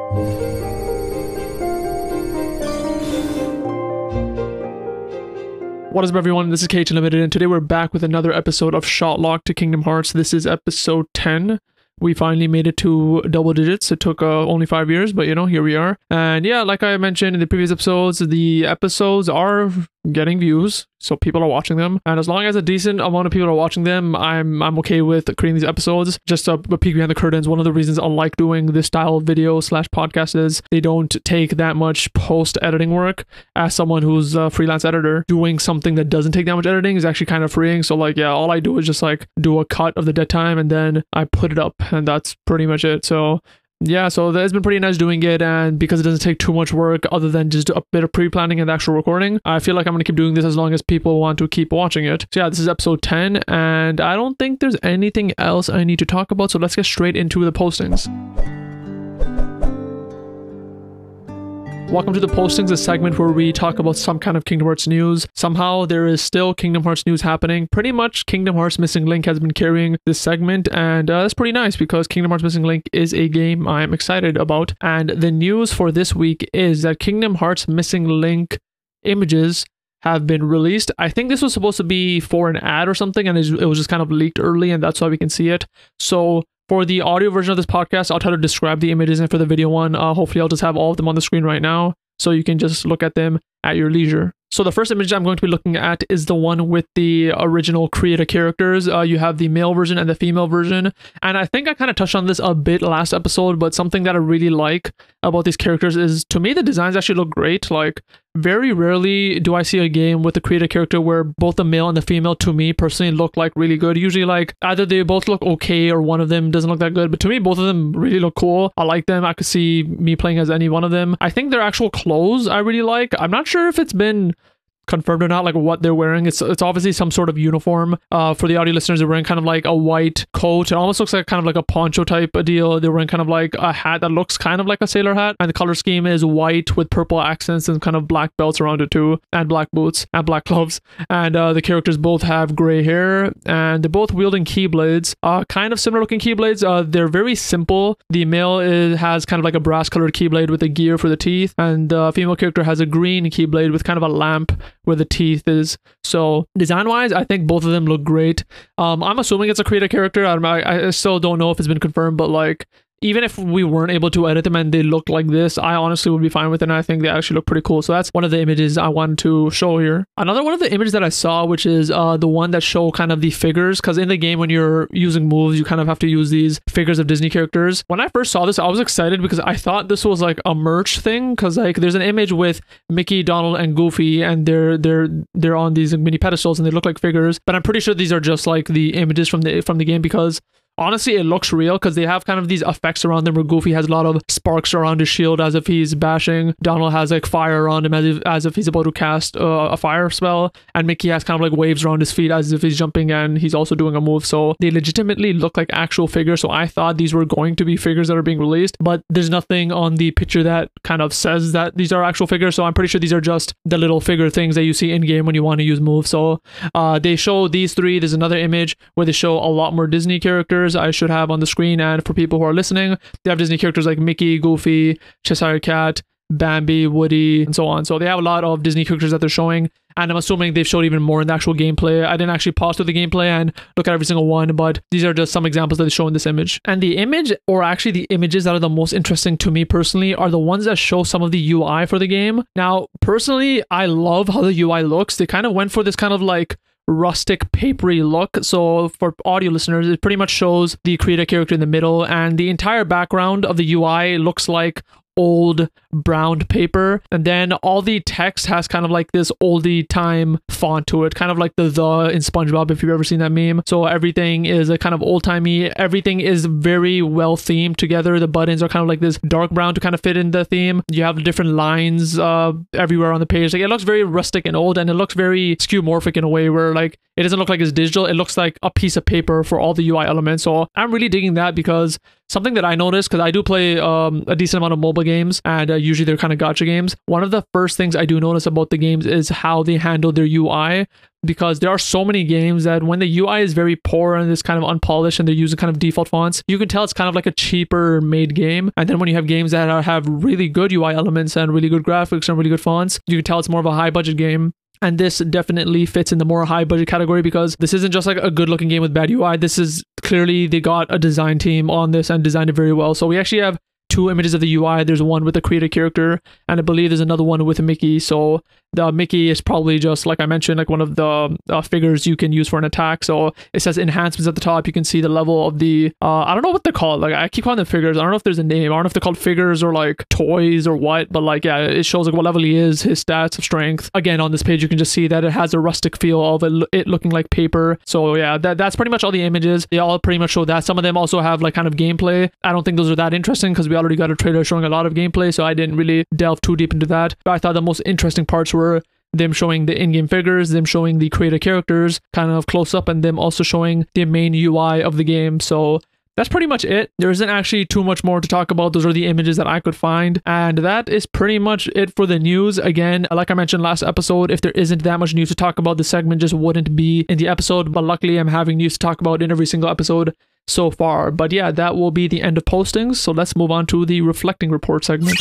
What is up, everyone? This is KH Unlimited, and today we're back with another episode of Shotlock to Kingdom Hearts. This is episode 10. We finally made it to double digits. It took only 5 years, but here we are. And yeah, like I mentioned in the previous episodes, the episodes are getting views, so people are watching them. And as long as a decent amount of people are watching them, I'm okay with creating these episodes. Just a peek behind the curtains. One of the reasons I like doing this style of video / podcast is they don't take that much post-editing work. As someone who's a freelance editor, doing something that doesn't take that much editing is actually kind of freeing. So all I do is just do a cut of the dead time and then I put it up, and that's pretty much it. So yeah, so it's been pretty nice doing it, and because it doesn't take too much work other than just a bit of pre-planning and the actual recording, I feel like I'm going to keep doing this as long as people want to keep watching it. So yeah, this is episode 10, and I don't think there's anything else I need to talk about, so let's get straight into the postings. Welcome to the postings, a segment where we talk about some kind of Kingdom Hearts news. Somehow there is still Kingdom Hearts news happening. Pretty much Kingdom Hearts Missing Link has been carrying this segment, and that's pretty nice because Kingdom Hearts Missing Link is a game I'm excited about. And the news for this week is that Kingdom Hearts Missing Link images have been released. I think this was supposed to be for an ad or something, and it was just kind of leaked early, and that's why we can see it. So for the audio version of this podcast, I'll try to describe the images, and for the video one, hopefully I'll just have all of them on the screen right now, so you can just look at them at your leisure. So the first image I'm going to be looking at is the one with the original Creator characters. You have the male version and the female version. And I think I kind of touched on this a bit last episode, but something that I really like about these characters is, to me, the designs actually look great. Very rarely do I see a game with a Creator character where both the male and the female, to me personally, look really good. Usually either they both look okay or one of them doesn't look that good. But to me, both of them really look cool. I like them. I could see me playing as any one of them. I think their actual clothes I really like. I'm not sure if it's been confirmed or not, what they're wearing. It's obviously some sort of uniform. For the audio listeners, they're wearing kind of a white coat. It almost looks like kind of a poncho type of deal. They're wearing kind of a hat that looks kind of like a sailor hat, and the color scheme is white with purple accents and kind of black belts around it too, and black boots and black gloves. And the characters both have gray hair, and they're both wielding keyblades, kind of similar looking keyblades. They're very simple. The male has kind of a brass colored keyblade with a gear for the teeth, and the female character has a green keyblade with kind of a lamp where the teeth is. So design wise, I think both of them look great. I'm assuming it's a Creator character. I still don't know if it's been confirmed, but even if we weren't able to edit them and they looked like this, I honestly would be fine with it, and I think they actually look pretty cool. So that's one of the images I wanted to show here. Another one of the images that I saw, which is the one that show kind of the figures, because in the game when you're using moves, you kind of have to use these figures of Disney characters. When I first saw this, I was excited because I thought this was a merch thing, because there's an image with Mickey, Donald, and Goofy, and they're on these mini pedestals and they look like figures. But I'm pretty sure these are just the images from the game, because honestly, it looks real because they have kind of these effects around them where Goofy has a lot of sparks around his shield as if he's bashing. Donald has fire around him as if he's about to cast a fire spell. And Mickey has kind of waves around his feet as if he's jumping and he's also doing a move. So they legitimately look like actual figures. So I thought these were going to be figures that are being released, but there's nothing on the picture that kind of says that these are actual figures. So I'm pretty sure these are just the little figure things that you see in game when you want to use moves. So they show these three. There's another image where they show a lot more Disney characters I should have on the screen, and for people who are listening, they have Disney characters like Mickey, Goofy, Cheshire Cat, Bambi, Woody, and so on. So they have a lot of Disney characters that they're showing, and I'm assuming they've showed even more in the actual gameplay. I didn't actually pause through the gameplay and look at every single one, but these are just some examples that they show in this image. And the image, or actually the images that are the most interesting to me personally, are the ones that show some of the UI for the game. Now, personally, I love how the UI looks. They kind of went for this kind of rustic papery look. So for audio listeners, it pretty much shows the Creator character in the middle, and the entire background of the UI looks like old browned paper, and then all the text has kind of this oldie time font to it, kind of like the in SpongeBob, if you've ever seen that meme. So everything is a kind of old timey. Everything is very well themed together. The buttons are kind of this dark brown to kind of fit in the theme. You have different lines everywhere on the page. It looks very rustic and old, and it looks very skeuomorphic in a way where it doesn't look like it's digital. It looks like a piece of paper for all the UI elements. So I'm really digging that, because something that I noticed, because I do play a decent amount of mobile games, and usually they're kind of gacha games. One of the first things I do notice about the games is how they handle their UI, because there are so many games that when the UI is very poor and it's kind of unpolished and they're using kind of default fonts, you can tell it's kind of like a cheaper made game. And then when you have games that have really good UI elements and really good graphics and really good fonts, you can tell it's more of a high budget game. And this definitely fits in the more high budget category, because this isn't just like a good looking game with bad UI. This is clearly, they got a design team on this and designed it very well. So we actually have two images of the UI. There's one with the creator character, and I believe there's another one with a Mickey. So the Mickey is probably just, like I mentioned, like one of the figures you can use for an attack. So it says enhancements at the top. You can see the level of the I don't know what they're called. Like, I keep calling them figures. I don't know if there's a name. I don't know if they're called figures or like toys or what, but like, yeah, it shows like what level he is, his stats, strength. Again, on this page you can just see that it has a rustic feel of it looking like paper. So yeah, that's pretty much all the images. They all pretty much show that. Some of them also have like kind of gameplay. I don't think those are that interesting because we already got a trailer showing a lot of gameplay, so I didn't really delve too deep into that. But I thought the most interesting parts were them showing the in-game figures, them showing the creator characters kind of close up, and them also showing the main UI of the game. So that's pretty much it. There isn't actually too much more to talk about. Those are the images that I could find. And that is pretty much it for the news. Again, like I mentioned last episode, if there isn't that much news to talk about, the segment just wouldn't be in the episode. But luckily, I'm having news to talk about in every single episode so far. But yeah, that will be the end of postings. So let's move on to the Reflecting Report segment.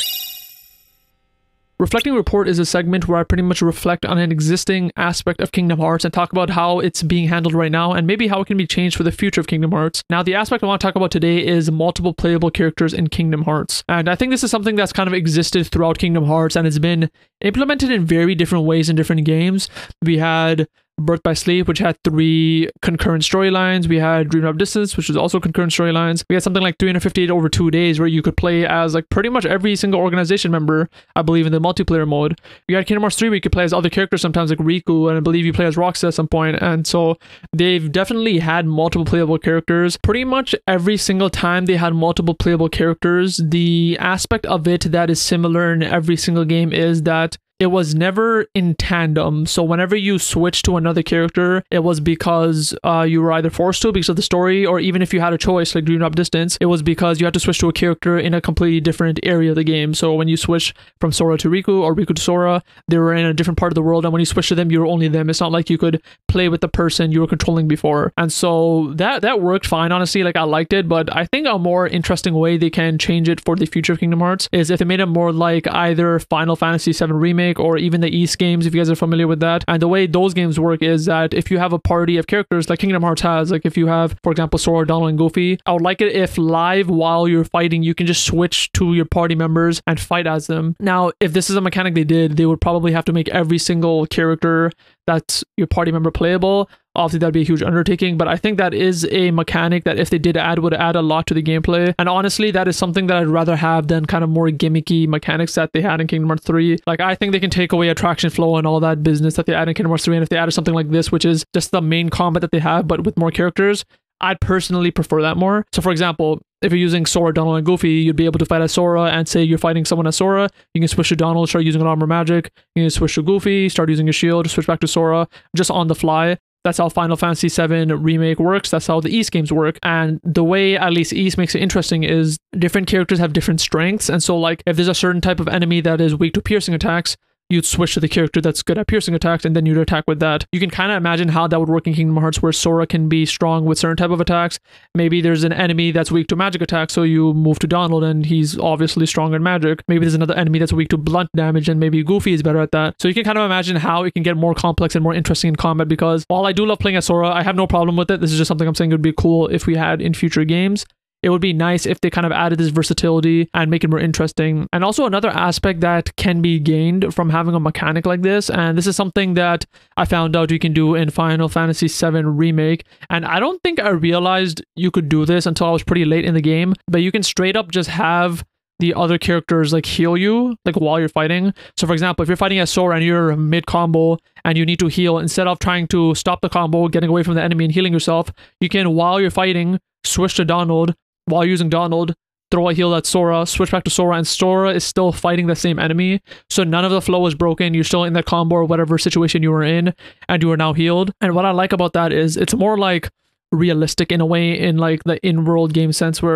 Reflecting Report is a segment where I pretty much reflect on an existing aspect of Kingdom Hearts and talk about how it's being handled right now and maybe how it can be changed for the future of Kingdom Hearts. Now, the aspect I want to talk about today is multiple playable characters in Kingdom Hearts. And I think this is something that's kind of existed throughout Kingdom Hearts and it's been implemented in very different ways in different games. We had Birth by Sleep, which had 3 concurrent storylines. We had Dream Drop Distance, which was also concurrent storylines. We had something like 358 over 2 days where you could play as like pretty much every single organization member, I believe, in the multiplayer mode. We had Kingdom Hearts 3 where you could play as other characters sometimes, like Riku, and I believe you play as Roxas at some point. And so they've definitely had multiple playable characters. Pretty much every single time they had multiple playable characters, the aspect of it that is similar in every single game is that it was never in tandem. So whenever you switch to another character, it was because you were either forced to because of the story, or even if you had a choice like Dream Drop Distance, it was because you had to switch to a character in a completely different area of the game. So when you switch from Sora to Riku or Riku to Sora, they were in a different part of the world, and when you switch to them, you were only them. It's not like you could play with the person you were controlling before. And so that worked fine, honestly. Like, I liked it, but I think a more interesting way they can change it for the future of Kingdom Hearts is if they made it more like either Final Fantasy VII Remake or even the East games, if you guys are familiar with that. And the way those games work is that if you have a party of characters like Kingdom Hearts has, like if you have, for example, Sora, Donald, and Goofy, I would like it if live while you're fighting, you can just switch to your party members and fight as them. Now, if this is a mechanic they did, they would probably have to make every single character that's your party member playable. Obviously, that'd be a huge undertaking, but I think that is a mechanic that if they did add, would add a lot to the gameplay. And honestly, that is something that I'd rather have than kind of more gimmicky mechanics that they had in Kingdom Hearts 3. Like, I think they can take away attraction flow and all that business that they add in Kingdom Hearts 3, and if they added something like this, which is just the main combat that they have, but with more characters, I'd personally prefer that more. So for example, if you're using Sora, Donald, and Goofy, you'd be able to fight as Sora, and say you're fighting someone as Sora, you can switch to Donald, start using an armor magic, you can switch to Goofy, start using a shield, switch back to Sora, just on the fly. That's how Final Fantasy VII Remake works. That's how the East games work. And the way at least East makes it interesting is different characters have different strengths. And so like if there's a certain type of enemy that is weak to piercing attacks, you'd switch to the character that's good at piercing attacks, and then you'd attack with that. You can kind of imagine how that would work in Kingdom Hearts, where Sora can be strong with certain type of attacks. Maybe there's an enemy that's weak to magic attacks, so you move to Donald, and he's obviously stronger in magic. Maybe there's another enemy that's weak to blunt damage, and maybe Goofy is better at that. So you can kind of imagine how it can get more complex and more interesting in combat, because while I do love playing as Sora, I have no problem with it. This is just something I'm saying would be cool if we had in future games. It would be nice if they kind of added this versatility and make it more interesting. And also another aspect that can be gained from having a mechanic like this, and this is something that I found out you can do in Final Fantasy VII Remake, and I don't think I realized you could do this until I was pretty late in the game, but you can straight up just have the other characters like heal you like while you're fighting. So for example, if you're fighting as Sora and you're mid combo and you need to heal, instead of trying to stop the combo, getting away from the enemy and healing yourself, you can, while you're fighting, switch to Donald. While using Donald, throw a heal at Sora, switch back to Sora, and Sora is still fighting the same enemy. So none of the flow is broken. You're still in that combo or whatever situation you were in, and you are now healed. And what I like about that is it's more like realistic in a way, in like the in-world game sense, where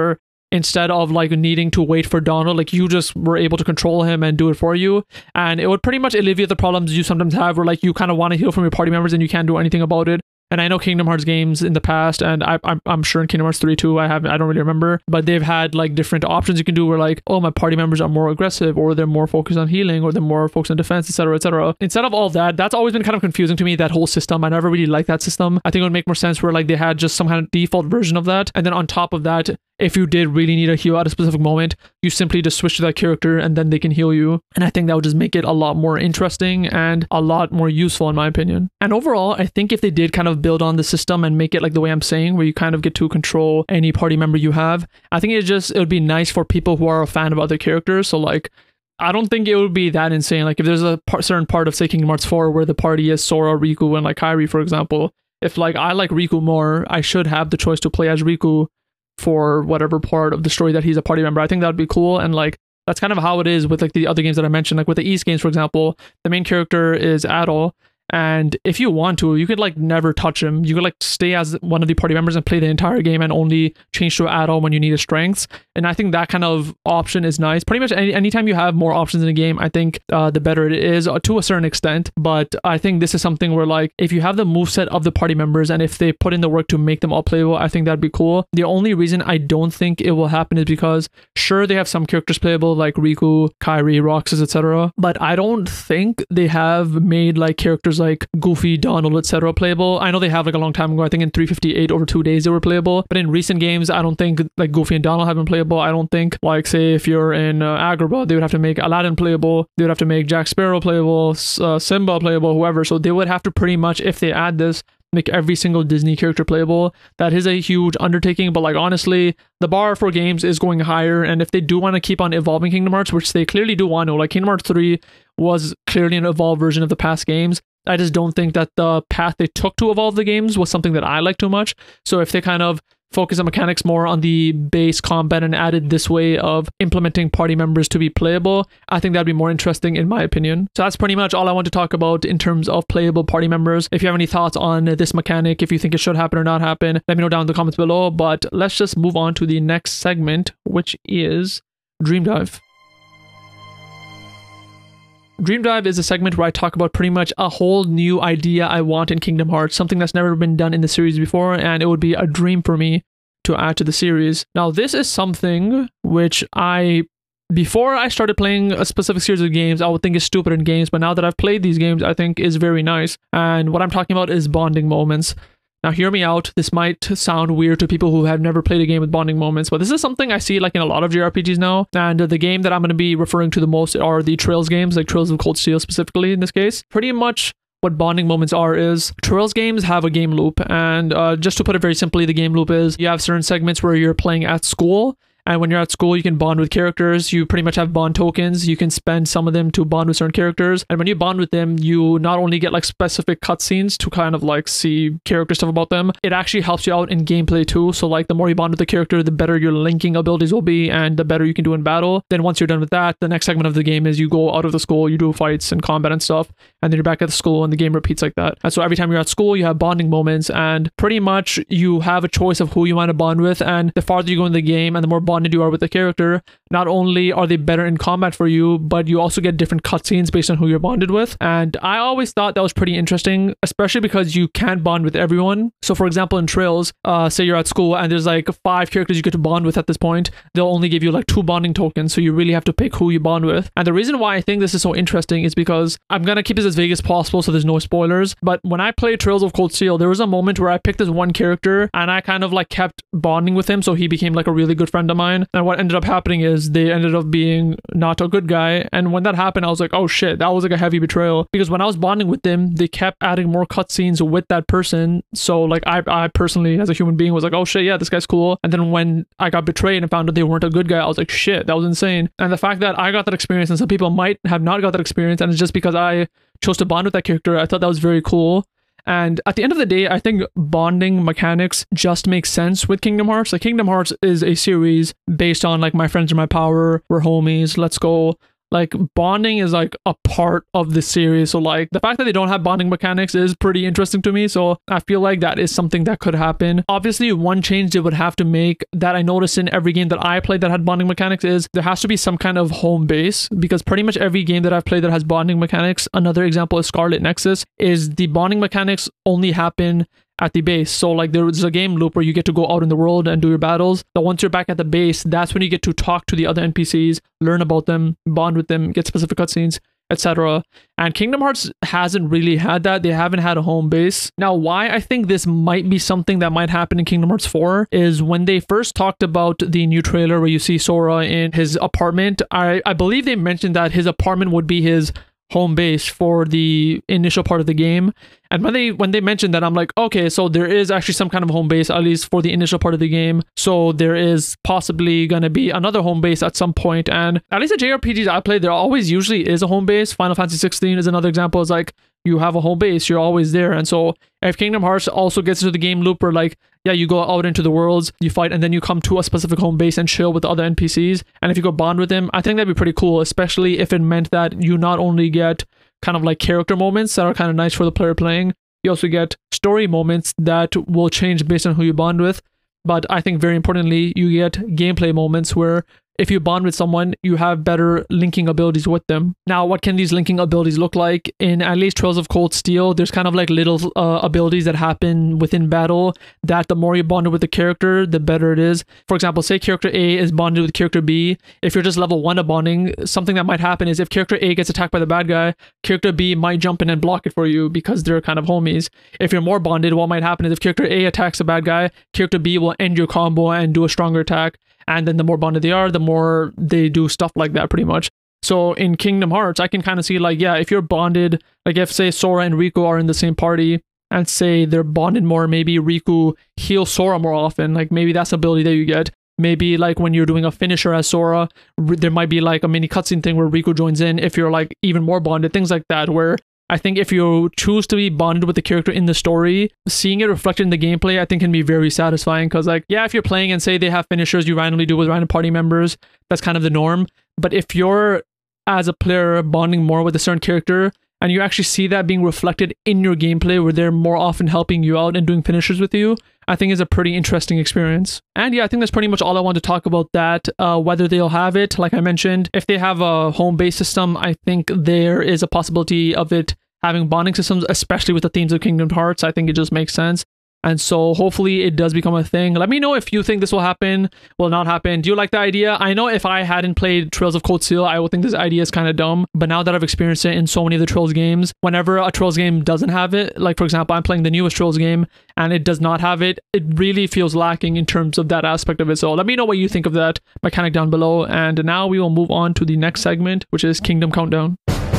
instead of like needing to wait for Donald, like you just were able to control him and do it for you. And it would pretty much alleviate the problems you sometimes have where like you kind of want to heal from your party members and you can't do anything about it. And I know Kingdom Hearts games in the past, and I'm sure in Kingdom Hearts 3 too, I don't really remember, but they've had like different options you can do where like, oh, my party members are more aggressive, or they're more focused on healing, or they're more focused on defense, etc., etc. Instead of all that, that's always been kind of confusing to me, that whole system. I never really liked that system. I think it would make more sense where like they had just some kind of default version of that. And then on top of that, if you did really need a heal at a specific moment, you simply just switch to that character and then they can heal you. And I think that would just make it a lot more interesting and a lot more useful in my opinion. And overall, I think if they did kind of build on the system and make it like the way I'm saying, where you kind of get to control any party member you have, I think it would be nice for people who are a fan of other characters. So like, I don't think it would be that insane. Like if there's a certain part of say Kingdom Hearts 4 where the party is Sora, Riku, and like Kairi, for example, if like I like Riku more, I should have the choice to play as Riku for whatever part of the story that he's a party member. I think that'd be cool. And like that's kind of how it is with like the other games that I mentioned. Like with the East games, for example, the main character is Adol, and if you want to, you could like never touch him. You could like stay as one of the party members and play the entire game and only change to Adol when you need his strengths. And I think that kind of option is nice. Pretty much anytime you have more options in a game, I think the better it is to a certain extent. But I think this is something where like if you have the moveset of the party members and if they put in the work to make them all playable, I think that'd be cool. The only reason I don't think it will happen is because sure, they have some characters playable like Riku, Kairi, Roxas, etc. But I don't think they have made like characters like Goofy, Donald, etc. playable. I know they have like a long time ago. I think in 358 over 2 days they were playable. But in recent games, I don't think like Goofy and Donald have been playable. I don't think like say if you're in Agrabah, they would have to make Aladdin playable. They would have to make Jack Sparrow playable, Simba playable, whoever. So they would have to pretty much, if they add this, make every single Disney character playable. That is a huge undertaking, but like honestly, the bar for games is going higher, and if they do want to keep on evolving Kingdom Hearts, which they clearly do want to, like Kingdom Hearts 3 was clearly an evolved version of the past games. I just don't think that the path they took to evolve the games was something that I like too much. So if they kind of focus on mechanics more on the base combat and added this way of implementing party members to be playable, I think that'd be more interesting in my opinion. So that's pretty much all I want to talk about in terms of playable party members. If you have any thoughts on this mechanic, if you think it should happen or not happen, let me know down in the comments below. But let's just move on to the next segment, which is Dream Dive. Dream Dive is a segment where I talk about pretty much a whole new idea I want in Kingdom Hearts, something that's never been done in the series before, and it would be a dream for me to add to the series. Now, this is something which before I started playing a specific series of games, I would think is stupid in games, but now that I've played these games, I think is very nice. And what I'm talking about is bonding moments. Now, hear me out. This might sound weird to people who have never played a game with bonding moments, but this is something I see like in a lot of JRPGs now. And the game that I'm going to be referring to the most are the Trails games, like Trails of Cold Steel specifically in this case. Pretty much what bonding moments are is Trails games have a game loop. And just to put it very simply, the game loop is you have certain segments where you're playing at school. And when you're at school, you can bond with characters. You pretty much have bond tokens. You can spend some of them to bond with certain characters. And when you bond with them, you not only get like specific cutscenes to kind of like see character stuff about them, it actually helps you out in gameplay too. So like the more you bond with the character, the better your linking abilities will be and the better you can do in battle. Then once you're done with that, the next segment of the game is you go out of the school, you do fights and combat and stuff, and then you're back at the school and the game repeats like that. And so every time you're at school, you have bonding moments, and pretty much you have a choice of who you want to bond with. And the farther you go in the game and the more bonded you are with the character, not only are they better in combat for you, but you also get different cutscenes based on who you're bonded with. And I always thought that was pretty interesting, especially because you can't bond with everyone. So for example, in Trails, say you're at school and there's like 5 characters you get to bond with at this point, they'll only give you like 2 bonding tokens, so you really have to pick who you bond with. And the reason why I think this is so interesting is because I'm gonna keep this as vague as possible so there's no spoilers, but when I played Trails of Cold Steel, there was a moment where I picked this one character and I kind of like kept bonding with him, so he became like a really good friend of mine. And what ended up happening is they ended up being not a good guy. And when that happened, I was like, oh shit, that was like a heavy betrayal. Because when I was bonding with them, they kept adding more cutscenes with that person. So like I personally, as a human being, was like, oh shit, yeah, this guy's cool. And then when I got betrayed and found out they weren't a good guy, I was like, shit, that was insane. And the fact that I got that experience and some people might have not got that experience, and it's just because I chose to bond with that character, I thought that was very cool. And at the end of the day, I think bonding mechanics just make sense with Kingdom Hearts. Like Kingdom Hearts is a series based on like my friends are my power, we're homies, let's go Like bonding is like a part of the series. So like the fact that they don't have bonding mechanics is pretty interesting to me. So I feel like that is something that could happen. Obviously, one change they would have to make that I noticed in every game that I played that had bonding mechanics is there has to be some kind of home base, because pretty much every game that I've played that has bonding mechanics, another example is Scarlet Nexus, is the bonding mechanics only happen at the base. So like there's a game loop where you get to go out in the world and do your battles. But once you're back at the base, that's when you get to talk to the other NPCs, learn about them, bond with them, get specific cutscenes, etc. And Kingdom Hearts hasn't really had that. They haven't had a home base. Now, why I think this might be something that might happen in Kingdom Hearts 4 is when they first talked about the new trailer where you see Sora in his apartment, I believe they mentioned that his apartment would be his home base for the initial part of the game. And when they mentioned that, I'm like, okay, so there is actually some kind of home base, at least for the initial part of the game. So there is possibly going to be another home base at some point. And at least the JRPGs I play, there always usually is a home base. Final Fantasy 16 is another example. It's like you have a home base, you're always there. And so if Kingdom Hearts also gets into the game loop where like, yeah, you go out into the worlds, you fight, and then you come to a specific home base and chill with the other NPCs. And if you go bond with them, I think that'd be pretty cool, especially if it meant that you not only get kind of like character moments that are kind of nice for the player playing, you also get story moments that will change based on who you bond with. But I think very importantly, you get gameplay moments where if you bond with someone, you have better linking abilities with them. Now, what can these linking abilities look like? In at least Trails of Cold Steel, there's kind of like little abilities that happen within battle that the more you bond with the character, the better it is. For example, say character A is bonded with character B. If you're just level 1 of bonding, something that might happen is if character A gets attacked by the bad guy, character B might jump in and block it for you because they're kind of homies. If you're more bonded, what might happen is if character A attacks a bad guy, character B will end your combo and do a stronger attack. And then the more bonded they are, the more they do stuff like that pretty much. So in Kingdom Hearts, I can kind of see like, yeah, if you're bonded, like if say Sora and Riku are in the same party and say they're bonded more, maybe Riku heals Sora more often. Like maybe that's an ability that you get. Maybe like when you're doing a finisher as Sora, there might be like a mini cutscene thing where Riku joins in if you're like even more bonded, things like that, where I think if you choose to be bonded with the character in the story, seeing it reflected in the gameplay, I think can be very satisfying. Because like, yeah, if you're playing and say they have finishers you randomly do with random party members, that's kind of the norm. But if you're, as a player, bonding more with a certain character, and you actually see that being reflected in your gameplay where they're more often helping you out and doing finishers with you, I think is a pretty interesting experience. And yeah, I think that's pretty much all I want to talk about that. Whether they'll have it, like I mentioned, if they have a home-based system, I think there is a possibility of it having bonding systems, especially with the themes of Kingdom Hearts. I think it just makes sense. And so hopefully it does become a thing. Let me know if you think this will happen, will not happen. Do you like the idea? I know if I hadn't played Trails of Cold Steel, I would think this idea is kind of dumb. But now that I've experienced it in so many of the Trails games, whenever a Trails game doesn't have it, like for example, I'm playing the newest Trails game and it does not have it, it really feels lacking in terms of that aspect of it. So let me know what you think of that mechanic down below. And now we will move on to the next segment, which is Kingdom Countdown.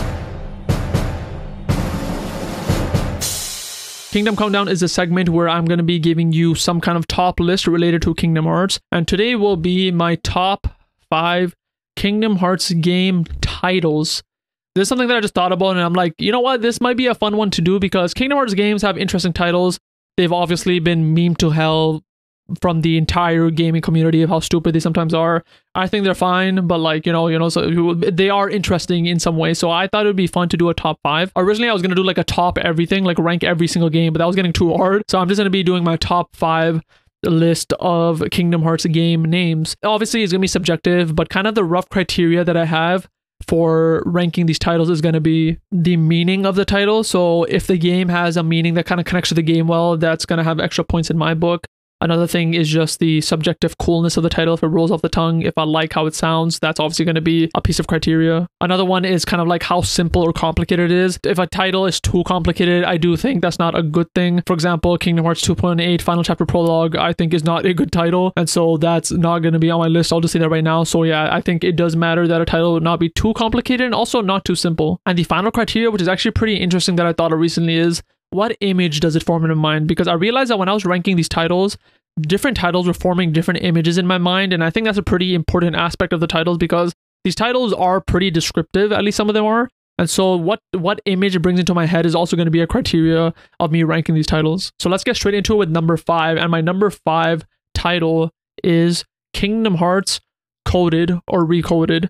Kingdom Countdown is a segment where I'm going to be giving you some kind of top list related to Kingdom Hearts. And today will be my top 5 Kingdom Hearts game titles. This is something that I just thought about and I'm like, you know what? This might be a fun one to do because Kingdom Hearts games have interesting titles. They've obviously been memed to hell from the entire gaming community of how stupid they sometimes are. I think they're fine, but like, so they are interesting in some way. So I thought it would be fun to do a top 5. Originally, I was going to do like a top everything, like rank every single game, but that was getting too hard. So I'm just going to be doing my top 5 list of Kingdom Hearts game names. Obviously, it's going to be subjective, but kind of the rough criteria that I have for ranking these titles is going to be the meaning of the title. So if the game has a meaning that kind of connects to the game well, that's going to have extra points in my book. Another thing is just the subjective coolness of the title. If it rolls off the tongue, if I like how it sounds, that's obviously going to be a piece of criteria. Another one is kind of like how simple or complicated it is. If a title is too complicated, I do think that's not a good thing. For example, Kingdom Hearts 2.8 Final Chapter Prologue, I think is not a good title. And so that's not going to be on my list. I'll just say that right now. So yeah, I think it does matter that a title would not be too complicated and also not too simple. And the final criteria, which is actually pretty interesting that I thought of recently, is what image does it form in my mind? Because I realized that when I was ranking these titles, different titles were forming different images in my mind. And I think that's a pretty important aspect of the titles because these titles are pretty descriptive, at least some of them are. And so what image it brings into my head is also going to be a criteria of me ranking these titles. So let's get straight into it with number 5. And my number 5 title is Kingdom Hearts Coded or Recoded.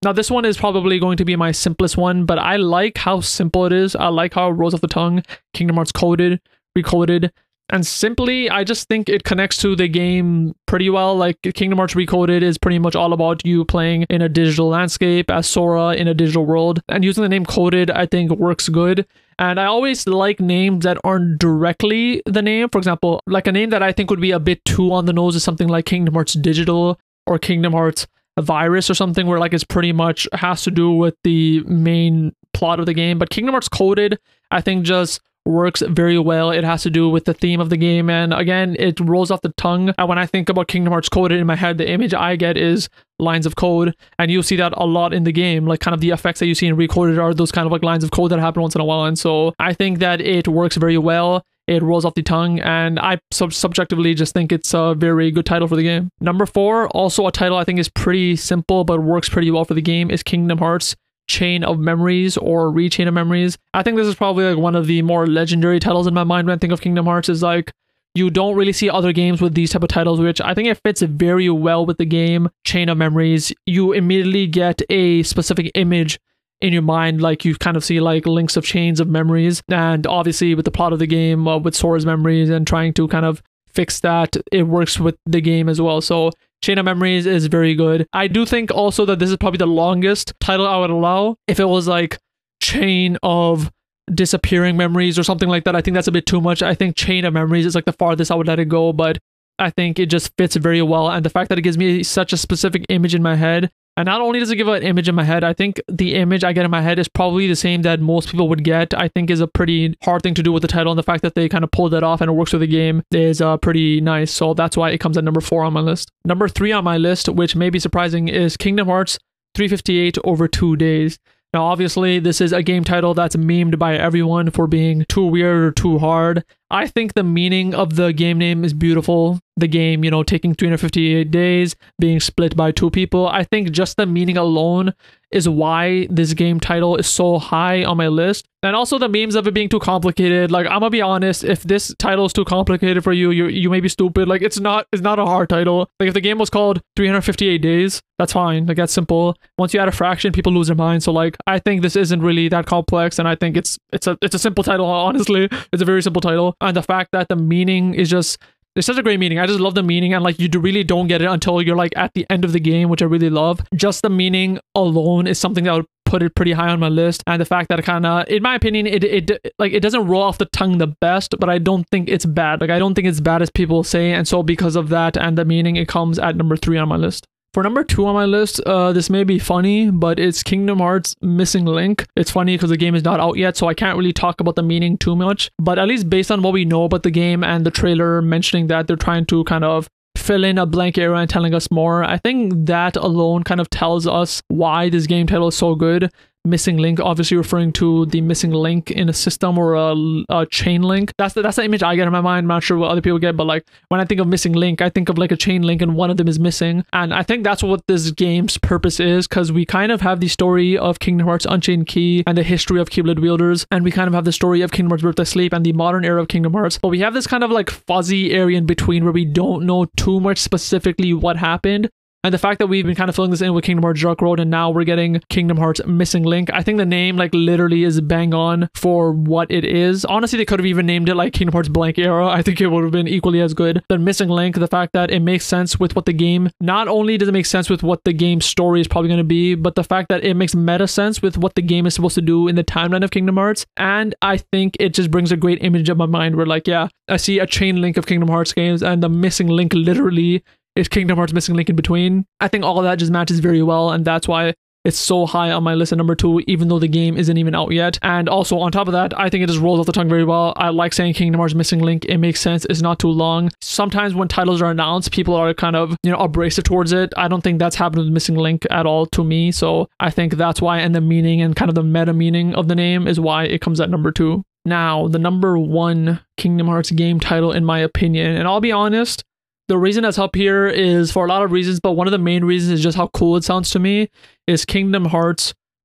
Now, this one is probably going to be my simplest one, but I like how simple it is. I like how it rolls off the tongue. Kingdom Hearts Coded, Recoded. And simply, I just think it connects to the game pretty well. Like, Kingdom Hearts Recoded is pretty much all about you playing in a digital landscape as Sora in a digital world. And using the name Coded, I think, works good. And I always like names that aren't directly the name. For example, like a name that I think would be a bit too on the nose is something like Kingdom Hearts Digital or Kingdom Hearts Virus or something, where like it's pretty much has to do with the main plot of the game. But Kingdom Hearts Coded, I think, just works very well. It has to do with the theme of the game, and again, it rolls off the tongue. And when I think about Kingdom Hearts Coded in my head, the image I get is lines of code, and you'll see that a lot in the game. Like, kind of the effects that you see in Recoded are those kind of like lines of code that happen once in a while, and so I think that it works very well. It rolls off the tongue, and I subjectively just think it's a very good title for the game. Number 4, also a title I think is pretty simple but works pretty well for the game, is Kingdom Hearts Chain of Memories or Rechain of Memories. I think this is probably like one of the more legendary titles in my mind when I think of Kingdom Hearts. Is like, you don't really see other games with these type of titles, which I think it fits very well with the game. Chain of Memories, you immediately get a specific image in your mind, like you kind of see like links of chains of memories, and obviously with the plot of the game, with Sora's memories and trying to kind of fix that, it works with the game as well. So Chain of Memories is very good. I do think also that this is probably the longest title I would allow. If it was like Chain of Disappearing Memories or something like that, I think that's a bit too much. I think Chain of Memories is like the farthest I would let it go, but I think it just fits very well. And the fact that it gives me such a specific image in my head, and not only does it give an image in my head, I think the image I get in my head is probably the same that most people would get. I think is a pretty hard thing to do with the title, and the fact that they kind of pulled that off and it works with the game is pretty nice. So that's why it comes at number 4 on my list. Number 3 on my list, which may be surprising, is Kingdom Hearts 358 over 2 days. Now, obviously, this is a game title that's memed by everyone for being too weird or too hard. I think the meaning of the game name is beautiful. The game, you know, taking 358 days, being split by 2 people. I think just the meaning alone is why this game title is so high on my list. And also the memes of it being too complicated. Like, I'm gonna be honest, if this title is too complicated for you, you may be stupid. Like, it's not a hard title. Like, if the game was called 358 days, that's fine. Like, that's simple. Once you add a fraction, people lose their mind. So like, I think this isn't really that complex, and I think it's a simple title, honestly. It's a very simple title. And the fact that the meaning is just, it's such a great meaning. I just love the meaning, and like, you really don't get it until you're like at the end of the game, which I really love. Just the meaning alone is something that would put it pretty high on my list. And the fact that it kind of, in my opinion, it doesn't roll off the tongue the best, but I don't think it's bad. Like, I don't think it's bad as people say, and so because of that and the meaning, it comes at number 3 on my list. For number 2 on my list, this may be funny, but it's Kingdom Hearts Missing Link. It's funny because the game is not out yet, so I can't really talk about the meaning too much. But at least based on what we know about the game and the trailer mentioning that they're trying to kind of fill in a blank area and telling us more, I think that alone kind of tells us why this game title is so good. Missing link, obviously referring to the missing link in a system or a chain link. That's the image I get in my mind. I'm not sure what other people get, but like, when I think of missing link, I think of like a chain link and one of them is missing. And I think that's what this game's purpose is, because we kind of have the story of Kingdom Hearts Unchained Key and the history of Keyblade wielders, and we kind of have the story of Kingdom Hearts Birth by Sleep and the modern era of Kingdom Hearts. But we have this kind of like fuzzy area in between where we don't know too much specifically what happened. And the fact that we've been kind of filling this in with Kingdom Hearts Dark Road, and now we're getting Kingdom Hearts Missing Link, I think the name like literally is bang on for what it is. Honestly, they could have even named it like Kingdom Hearts Blank Era. I think it would have been equally as good. But Missing Link, the fact that it makes sense with what the game, not only does it make sense with what the game's story is probably going to be, but the fact that it makes meta sense with what the game is supposed to do in the timeline of Kingdom Hearts. And I think it just brings a great image of my mind where like, yeah, I see a chain link of Kingdom Hearts games, and the Missing Link literally is Kingdom Hearts Missing Link in between. I think all of that just matches very well, and that's why it's so high on my list at number 2, even though the game isn't even out yet. And also on top of that, I think it just rolls off the tongue very well. I like saying Kingdom Hearts Missing Link. It makes sense. It's not too long. Sometimes when titles are announced, people are kind of, you know, abrasive towards it. I don't think that's happened with Missing Link at all to me. So I think that's why, and the meaning and kind of the meta meaning of the name is why it comes at number 2. Now, the number 1 Kingdom Hearts game title in my opinion, and I'll be honest, the reason that's up here is for a lot of reasons, but one of the main reasons is just how cool it sounds to me, is Kingdom Hearts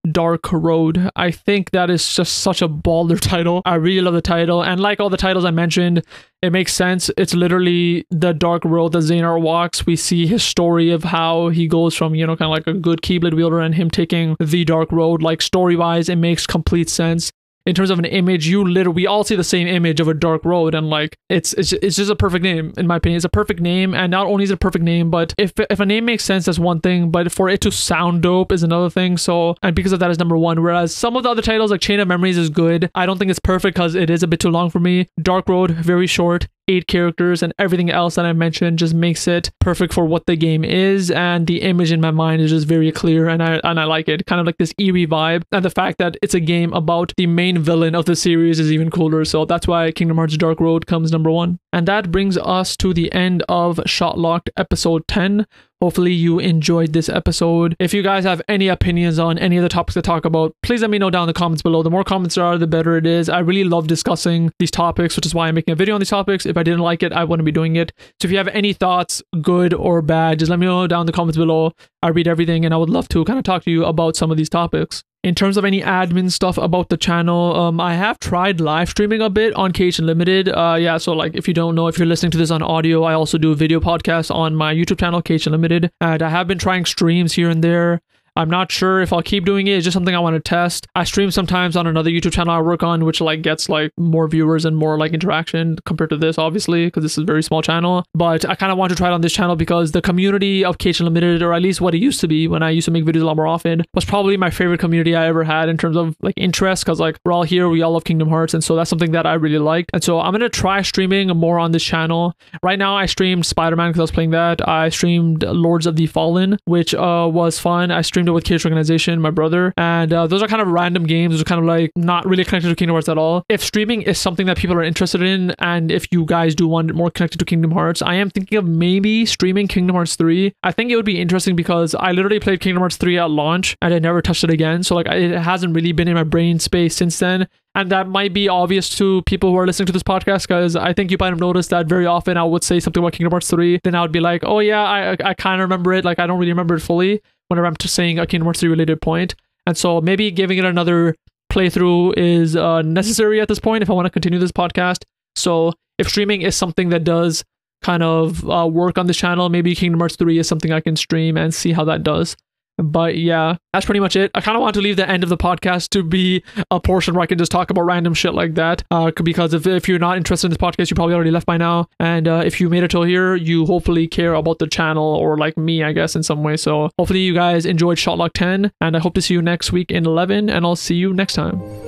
Dark Road. I think that is just such a baller title. I really love the title, and like all the titles I mentioned, it makes sense. It's literally the dark road that Xehanort walks. We see his story of how he goes from, you know, kind of like a good Keyblade wielder and him taking the dark road. Like story-wise, it makes complete sense. In terms of an image, we all see the same image of a dark road, and like it's just a perfect name in my opinion. It's a perfect name, and not only is it a perfect name, but if a name makes sense, that's one thing, but for it to sound dope is another thing. So, and because of that is number one. Whereas some of the other titles like Chain of Memories is good. I don't think it's perfect because it is a bit too long for me. Dark Road, very short. 8 characters, and everything else that I mentioned just makes it perfect for what the game is, and the image in my mind is just very clear, and I like it. Kind of like this eerie vibe, and the fact that it's a game about the main villain of the series is even cooler. So that's why Kingdom Hearts Dark Road comes number 1. And that brings us to the end of Shot Locked episode 10. Hopefully you enjoyed this episode. If you guys have any opinions on any of the topics to talk about, please let me know down in the comments below. The more comments there are, the better it is. I really love discussing these topics, which is why I'm making a video on these topics. If I didn't like it, I wouldn't be doing it. So if you have any thoughts, good or bad, just let me know down in the comments below. I read everything, and I would love to kind of talk to you about some of these topics. In terms of any admin stuff about the channel, I have tried live streaming a bit on KH Unlimited. Yeah, so like if you don't know, if you're listening to this on audio, I also do a video podcast on my YouTube channel, KH Unlimited, and I have been trying streams here and there. I'm not sure if I'll keep doing it. It's just something I want to test. I stream sometimes on another YouTube channel I work on, which like gets like more viewers and more like interaction compared to this, obviously, because this is a very small channel. But I kind of want to try it on this channel because the community of KH Unlimited, or at least what it used to be when I used to make videos a lot more often, was probably my favorite community I ever had in terms of like interest, because like we're all here, we all love Kingdom Hearts, and so that's something that I really liked. And so I'm going to try streaming more on this channel. Right now I streamed Spider-Man because I was playing that. I streamed Lords of the Fallen, which was fun. I streamed it with KH Organization, my brother, and those are kind of random games. Those are kind of like not really connected to Kingdom Hearts at all. If streaming is something that people are interested in, and if you guys do want it more connected to Kingdom Hearts, I am thinking of maybe streaming Kingdom Hearts 3. I think it would be interesting because I literally played Kingdom Hearts 3 at launch and I never touched it again, so like it hasn't really been in my brain space since then. And that might be obvious to people who are listening to this podcast, because I think you might have noticed that very often I would say something about Kingdom Hearts 3, then I would be like, oh yeah, I kind of remember it, like I don't really remember it fully whenever I'm just saying a Kingdom Hearts 3 related point. And so maybe giving it another playthrough is necessary at this point if I want to continue this podcast. So if streaming is something that does kind of work on this channel, maybe Kingdom Hearts 3 is something I can stream and see how that does. But yeah, that's pretty much it. I kind of want to leave the end of the podcast to be a portion where I can just talk about random shit like that. Because if you're not interested in this podcast, you probably already left by now. And if you made it till here, you hopefully care about the channel, or like me, I guess, in some way. So hopefully you guys enjoyed Shot Lock 10, and I hope to see you next week in 11, and I'll see you next time.